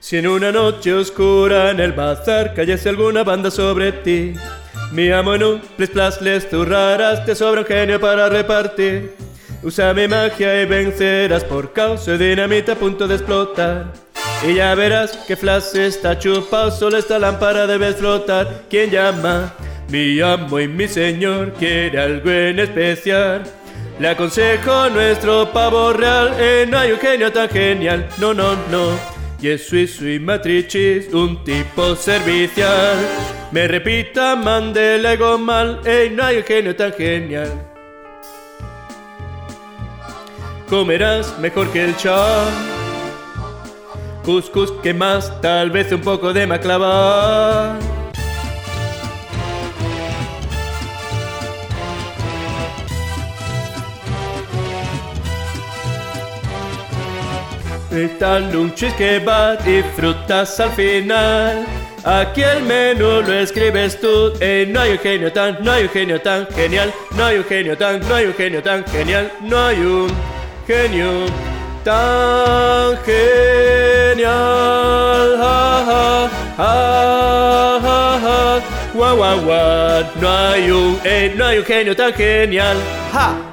Si en una noche oscura en el bazar cayese alguna banda sobre ti, mi amo en un plis plas les zurrarás, te sobra un genio para repartir. Usa mi magia y vencerás por causa de dinamita a punto de explotar. Y ya verás que Flash está chupado, solo esta lámpara debes flotar. ¿Quién llama? Mi amo y mi señor quiere algo en especial. Le aconsejo nuestro pavo real, no hay un genio tan genial, no, no, no. Y es sui matricis, un tipo servicial. Me repita, mande el ego mal, no hay un genio tan genial. Comerás mejor que el Shah. Cuscús, ¿qué más? Tal vez un poco de maclava. Y tal un cheese kebab y frutas al final. Aquí el menú lo escribes tú. No hay un genio tan, no hay un genio tan genial. No hay un genio tan, no hay un genio tan genial. No hay un genio tan genial. Ja, ja, ja, ja, ja. Guau, guau, guau. No hay un genio tan genial. Ja.